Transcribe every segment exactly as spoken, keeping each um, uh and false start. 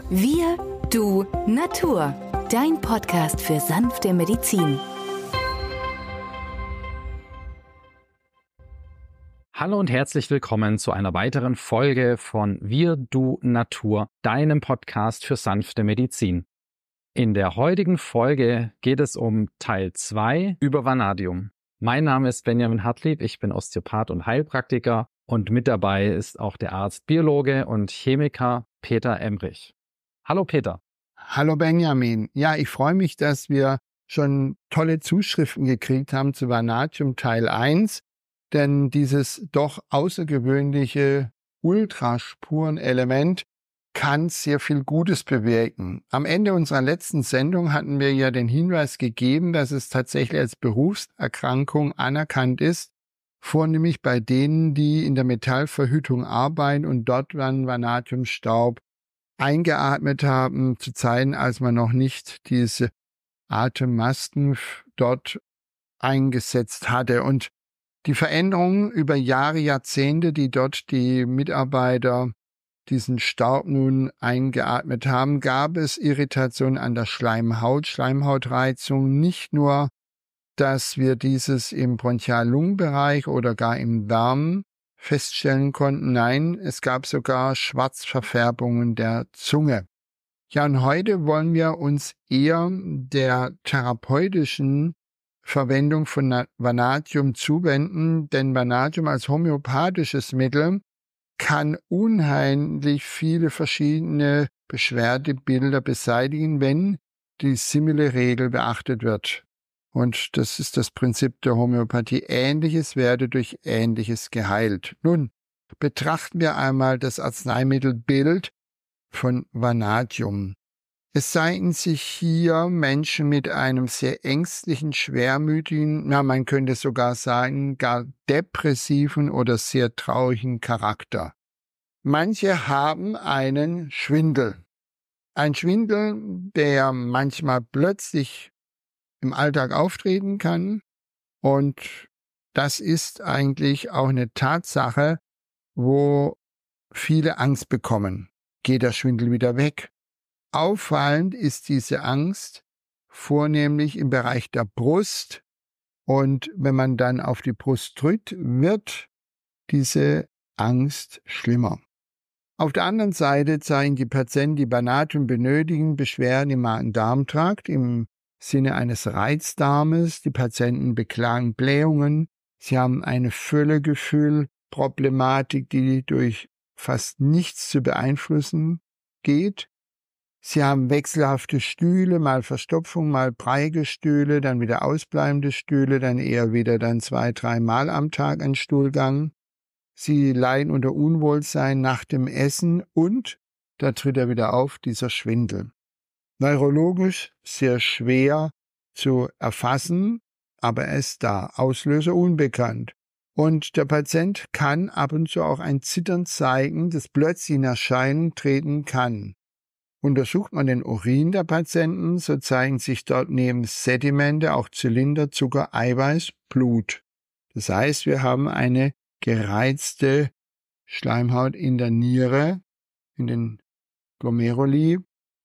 Wir, du, Natur. Dein Podcast für sanfte Medizin. Hallo und herzlich willkommen zu einer weiteren Folge von Wir, du, Natur, deinem Podcast für sanfte Medizin. In der heutigen Folge geht es um Teil zwei über Vanadium. Mein Name ist Benjamin Hartlieb, ich bin Osteopath und Heilpraktiker und mit dabei ist auch der Arzt, Biologe und Chemiker Peter Emrich. Hallo Peter. Hallo Benjamin. Ja, ich freue mich, dass wir schon tolle Zuschriften gekriegt haben zu Vanadium Teil eins, denn dieses doch außergewöhnliche Ultraspurenelement kann sehr viel Gutes bewirken. Am Ende unserer letzten Sendung hatten wir ja den Hinweis gegeben, dass es tatsächlich als Berufserkrankung anerkannt ist, vornehmlich bei denen, die in der Metallverhütung arbeiten und dort dann Vanadiumstaub eingeatmet haben, zu Zeiten, als man noch nicht diese Atemmasken dort eingesetzt hatte. Und die Veränderungen über Jahre, Jahrzehnte, die dort die Mitarbeiter diesen Staub nun eingeatmet haben, gab es Irritation an der Schleimhaut, Schleimhautreizung, nicht nur, dass wir dieses im Bronchial-Lungenbereich oder gar im Darm feststellen konnten. Nein, es gab sogar Schwarzverfärbungen der Zunge. Ja, und heute wollen wir uns eher der therapeutischen Verwendung von Vanadium zuwenden, denn Vanadium als homöopathisches Mittel kann unheimlich viele verschiedene Beschwerdebilder beseitigen, wenn die Simile-Regel beachtet wird. Und das ist das Prinzip der Homöopathie. Ähnliches werde durch Ähnliches geheilt. Nun betrachten wir einmal das Arzneimittelbild von Vanadium. Es zeigen sich hier Menschen mit einem sehr ängstlichen, schwermütigen, na, man könnte sogar sagen, gar depressiven oder sehr traurigen Charakter. Manche haben einen Schwindel. Ein Schwindel, der manchmal plötzlich im Alltag auftreten kann. Und das ist eigentlich auch eine Tatsache, wo viele Angst bekommen. Geht der Schwindel wieder weg? Auffallend ist diese Angst vornehmlich im Bereich der Brust. Und wenn man dann auf die Brust drückt, wird diese Angst schlimmer. Auf der anderen Seite zeigen die Patienten, die Vanadium benötigen, Beschwerden im Magen-Darm-Trakt, im Sinne eines Reizdarmes. Die Patienten beklagen Blähungen. Sie haben eine Völlegefühl-Problematik, die durch fast nichts zu beeinflussen geht. Sie haben wechselhafte Stühle, mal Verstopfung, mal breiige Stühle, dann wieder ausbleibende Stühle, dann eher wieder dann zwei, dreimal am Tag ein Stuhlgang. Sie leiden unter Unwohlsein nach dem Essen und, da tritt er wieder auf, dieser Schwindel. Neurologisch sehr schwer zu erfassen, aber er ist da. Auslöser unbekannt. Und der Patient kann ab und zu auch ein Zittern zeigen, das plötzlich in Erscheinung treten kann. Untersucht man den Urin der Patienten, so zeigen sich dort neben Sedimente auch Zylinder, Zucker, Eiweiß, Blut. Das heißt, wir haben eine gereizte Schleimhaut in der Niere, in den Glomeruli,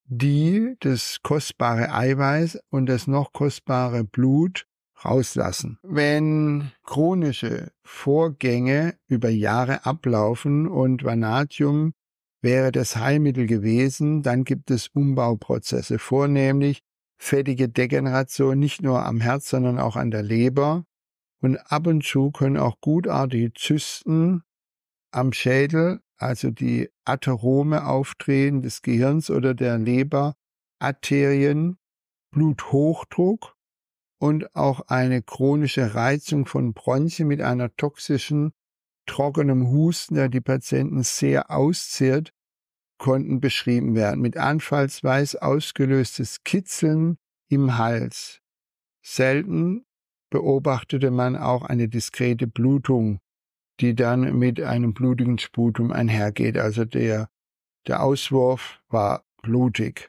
die das kostbare Eiweiß und das noch kostbare Blut rauslassen. Wenn chronische Vorgänge über Jahre ablaufen und Vanadium wäre das Heilmittel gewesen, dann gibt es Umbauprozesse, vornehmlich fettige Degeneration, nicht nur am Herz, sondern auch an der Leber. Und ab und zu können auch gutartige Zysten am Schädel, also die Atherome auftreten des Gehirns oder der Leberarterien, Bluthochdruck und auch eine chronische Reizung von Bronchien mit einer toxischen, trockenem Husten, der die Patienten sehr auszehrt, konnten beschrieben werden, mit anfallsweise ausgelöstes Kitzeln im Hals. Selten beobachtete man auch eine diskrete Blutung, die dann mit einem blutigen Sputum einhergeht. Also der, der Auswurf war blutig.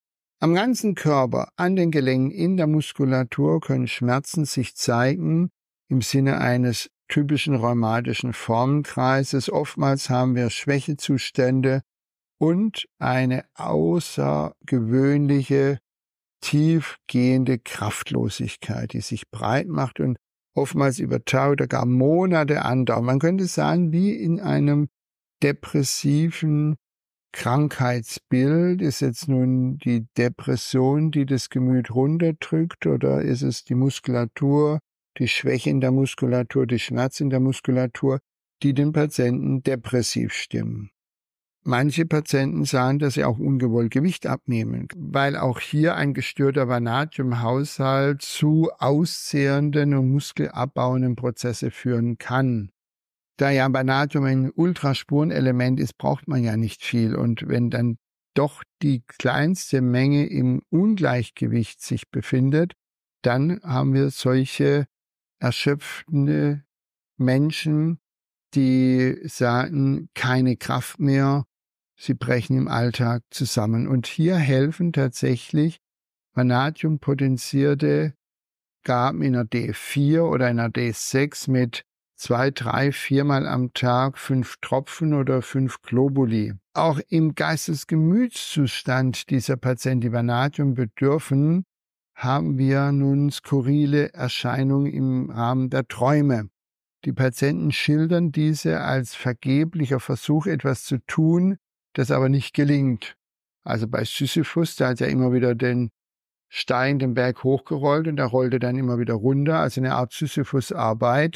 Am ganzen Körper, an den Gelenken, in der Muskulatur können Schmerzen sich zeigen im Sinne eines typischen rheumatischen Formenkreises. Oftmals haben wir Schwächezustände und eine außergewöhnliche, tiefgehende Kraftlosigkeit, die sich breit macht und oftmals über Tage oder gar Monate andauert. Man könnte sagen, wie in einem depressiven Krankheitsbild. Ist jetzt nun die Depression, die das Gemüt runterdrückt, oder ist es die Muskulatur, die Schwäche in der Muskulatur, die Schmerz in der Muskulatur, die den Patienten depressiv stimmen? Manche Patienten sagen, dass sie auch ungewollt Gewicht abnehmen, weil auch hier ein gestörter Vanadiumhaushalt zu auszehrenden und muskelabbauenden Prozesse führen kann. Da ja Vanadium ein Ultraspurenelement ist, braucht man ja nicht viel. Und wenn dann doch die kleinste Menge im Ungleichgewicht sich befindet, dann haben wir solche erschöpfende Menschen, die sagen, keine Kraft mehr, sie brechen im Alltag zusammen. Und hier helfen tatsächlich vanadiumpotenzierte Gaben in der D F vier oder in der D S sechs mit zwei, drei, viermal am Tag fünf Tropfen oder fünf Globuli. Auch im Geistes-Gemütszustand dieser Patienten, die Vanadium bedürfen, haben wir nun skurrile Erscheinungen im Rahmen der Träume. Die Patienten schildern diese als vergeblicher Versuch, etwas zu tun, das aber nicht gelingt. Also bei Sisyphus, da hat er immer wieder den Stein den Berg hochgerollt und er rollte dann immer wieder runter, also eine Art Sisyphus-Arbeit.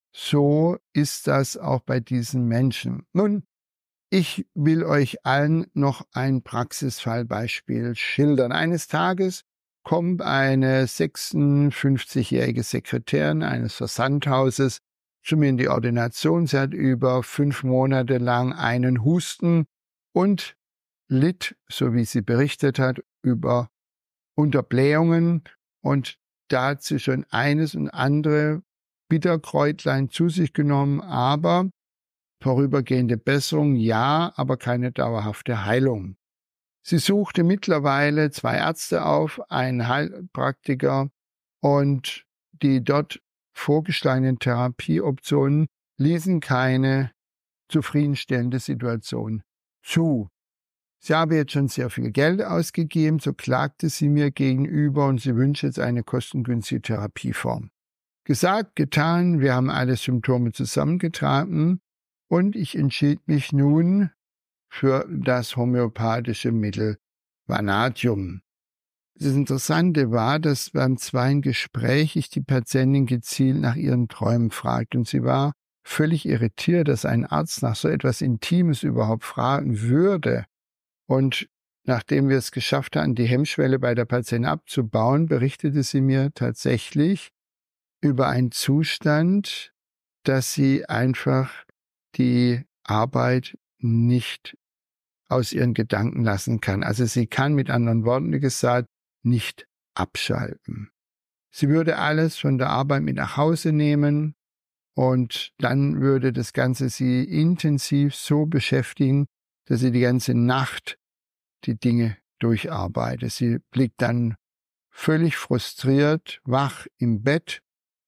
So ist das auch bei diesen Menschen. Nun, ich will euch allen noch ein Praxisfallbeispiel schildern. Eines Tages kommt eine sechsundfünfzigjährige Sekretärin eines Versandhauses zu mir in die Ordination. Sie hat über fünf Monate lang einen Husten und litt, so wie sie berichtet hat, über Unterblähungen, und da hat sie schon eines und andere Bitterkräutlein zu sich genommen, aber vorübergehende Besserung, ja, aber keine dauerhafte Heilung. Sie suchte mittlerweile zwei Ärzte auf, einen Heilpraktiker, und die dort vorgeschlagenen Therapieoptionen ließen keine zufriedenstellende Situation zu. Sie habe jetzt schon sehr viel Geld ausgegeben, so klagte sie mir gegenüber, und sie wünscht jetzt eine kostengünstige Therapieform. Gesagt, getan, wir haben alle Symptome zusammengetragen und ich entschied mich nun für das homöopathische Mittel Vanadium. Das Interessante war, dass beim zweiten Gespräch ich die Patientin gezielt nach ihren Träumen fragte, und sie war völlig irritiert, dass ein Arzt nach so etwas Intimes überhaupt fragen würde. Und nachdem wir es geschafft hatten, die Hemmschwelle bei der Patientin abzubauen, berichtete sie mir tatsächlich über einen Zustand, dass sie einfach die Arbeit nicht aus ihren Gedanken lassen kann. Also sie kann, mit anderen Worten gesagt, nicht abschalten. Sie würde alles von der Arbeit mit nach Hause nehmen, und dann würde das Ganze sie intensiv so beschäftigen, dass sie die ganze Nacht die Dinge durcharbeitet. Sie blickt dann völlig frustriert wach im Bett,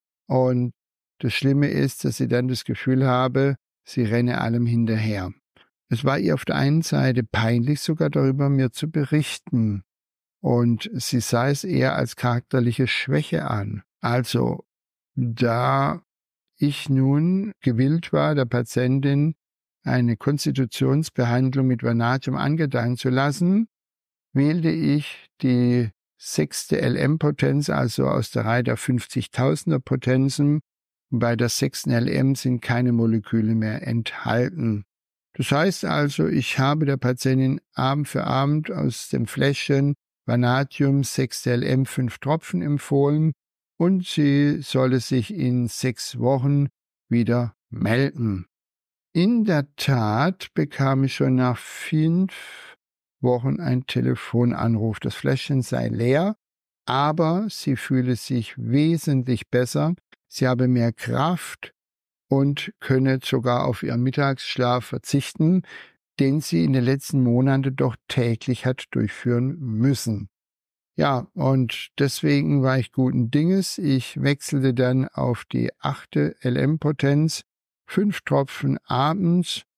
und das Schlimme ist, dass sie dann das Gefühl habe, sie renne allem hinterher. Es war ihr auf der einen Seite peinlich, sogar darüber mir zu berichten, und sie sah es eher als charakterliche Schwäche an. Also, da ich nun gewillt war, der Patientin eine Konstitutionsbehandlung mit Vanadium angedeihen zu lassen, wählte ich die sechste L M-Potenz, also aus der Reihe der fünfzigtausender Potenzen. Bei der sechsten L M sind keine Moleküle mehr enthalten. Das heißt also, ich habe der Patientin Abend für Abend aus dem Fläschchen Vanadium sechste L M fünf Tropfen empfohlen, und sie solle sich in sechs Wochen wieder melden. In der Tat bekam ich schon nach fünf Wochen einen Telefonanruf. Das Fläschchen sei leer, aber sie fühle sich wesentlich besser. Sie habe mehr Kraft und könne sogar auf ihren Mittagsschlaf verzichten, den sie in den letzten Monaten doch täglich hat durchführen müssen. Ja, und deswegen war ich guten Dinges. Ich wechselte dann auf die achte L M-Potenz, fünf Tropfen abends,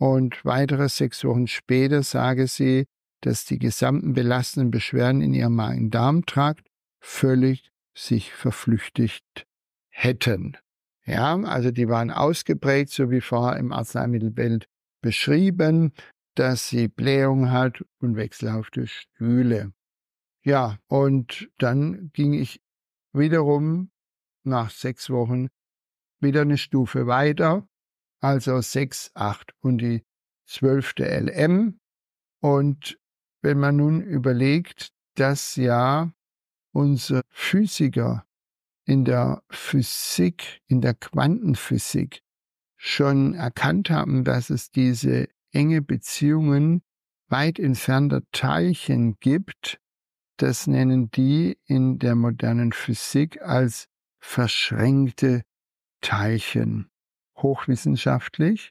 Und weitere sechs Wochen später sage sie, dass die gesamten belastenden Beschwerden in ihrem Magen-Darm-Trakt völlig sich verflüchtigt hätten. Ja, also die waren ausgeprägt, so wie vorher im Arzneimittelbild beschrieben, dass sie Blähung hat und wechselhafte Stühle. Ja, und dann ging ich wiederum nach sechs Wochen wieder eine Stufe weiter, also sechs, acht und die zwölfte L M. Und wenn man nun überlegt, dass ja unsere Physiker in der Physik, in der Quantenphysik schon erkannt haben, dass es diese enge Beziehungen weit entfernter Teilchen gibt, das nennen die in der modernen Physik als verschränkte Teilchen. Hochwissenschaftlich.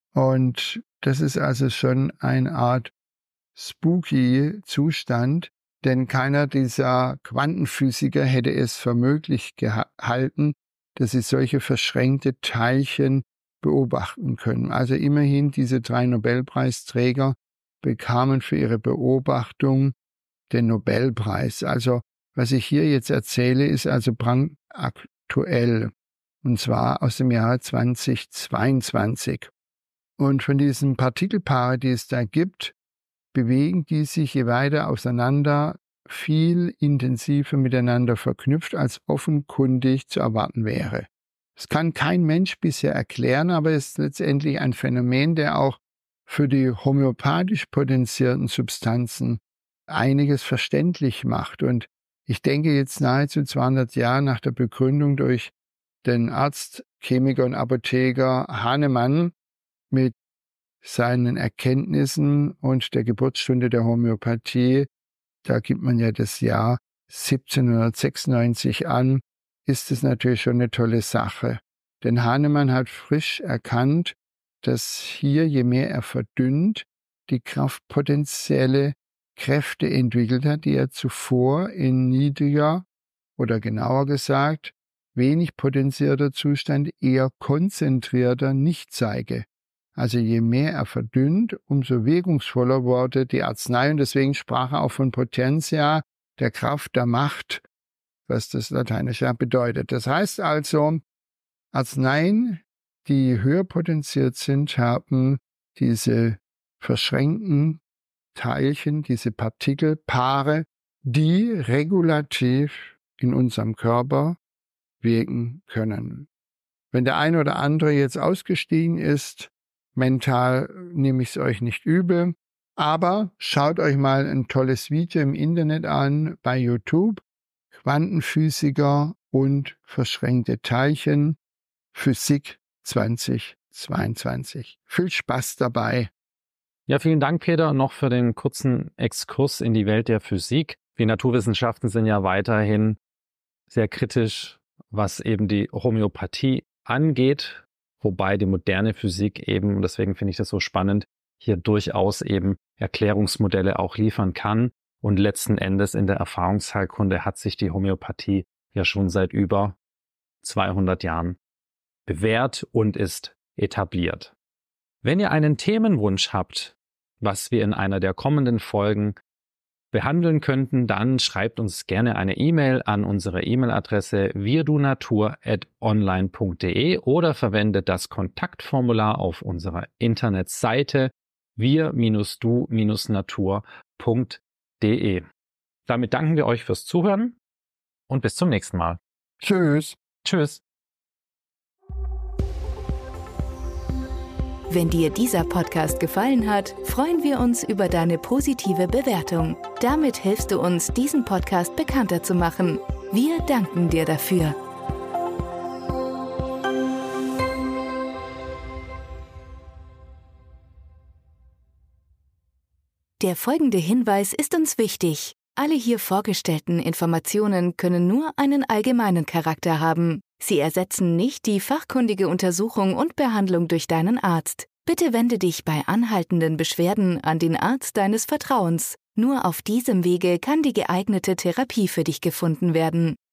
Und das ist also schon eine Art spooky Zustand, denn keiner dieser Quantenphysiker hätte es für möglich gehalten, dass sie solche verschränkte Teilchen beobachten können. Also immerhin diese drei Nobelpreisträger bekamen für ihre Beobachtung den Nobelpreis. Also was ich hier jetzt erzähle, ist also brandaktuell. Und zwar aus dem Jahre zweitausendzweiundzwanzig. Und von diesen Partikelpaaren, die es da gibt, bewegen die sich je weiter auseinander viel intensiver miteinander verknüpft, als offenkundig zu erwarten wäre. Das kann kein Mensch bisher erklären, aber es ist letztendlich ein Phänomen, der auch für die homöopathisch potenzierten Substanzen einiges verständlich macht. Und ich denke jetzt nahezu zweihundert Jahre nach der Begründung durch den Arzt, Chemiker und Apotheker Hahnemann mit seinen Erkenntnissen und der Geburtsstunde der Homöopathie, da gibt man ja das Jahr siebzehnhundertsechsundneunzig an, ist es natürlich schon eine tolle Sache. Denn Hahnemann hat frisch erkannt, dass hier, je mehr er verdünnt, die Kraft potenzielle Kräfte entwickelt hat, die er zuvor in niedriger oder genauer gesagt wenig potenzierter Zustand eher konzentrierter nicht zeige. Also je mehr er verdünnt, umso wirkungsvoller wurde die Arznei und deswegen sprach er auch von Potentia, der Kraft, der Macht, was das Lateinische ja bedeutet. Das heißt also, Arzneien, die höher potenziert sind, haben diese verschränkten Teilchen, diese Partikelpaare, die regulativ in unserem Körper wirken können. Wenn der eine oder andere jetzt ausgestiegen ist, mental nehme ich es euch nicht übel, aber schaut euch mal ein tolles Video im Internet an, bei YouTube, Quantenphysiker und verschränkte Teilchen, Physik zweitausendzweiundzwanzig. Viel Spaß dabei. Ja, vielen Dank, Peter, noch für den kurzen Exkurs in die Welt der Physik. Die Naturwissenschaften sind ja weiterhin sehr kritisch, was eben die Homöopathie angeht, wobei die moderne Physik eben, und deswegen finde ich das so spannend, hier durchaus eben Erklärungsmodelle auch liefern kann. Und letzten Endes in der Erfahrungsheilkunde hat sich die Homöopathie ja schon seit über zweihundert Jahren bewährt und ist etabliert. Wenn ihr einen Themenwunsch habt, was wir in einer der kommenden Folgen behandeln könnten, dann schreibt uns gerne eine E-Mail an unsere E-Mail-Adresse wirdunatur at online punkt de oder verwendet das Kontaktformular auf unserer Internetseite wir du natur punkt de. Damit danken wir euch fürs Zuhören und bis zum nächsten Mal. Tschüss. Tschüss. Wenn dir dieser Podcast gefallen hat, freuen wir uns über deine positive Bewertung. Damit hilfst du uns, diesen Podcast bekannter zu machen. Wir danken dir dafür. Der folgende Hinweis ist uns wichtig. Alle hier vorgestellten Informationen können nur einen allgemeinen Charakter haben. Sie ersetzen nicht die fachkundige Untersuchung und Behandlung durch deinen Arzt. Bitte wende dich bei anhaltenden Beschwerden an den Arzt deines Vertrauens. Nur auf diesem Wege kann die geeignete Therapie für dich gefunden werden.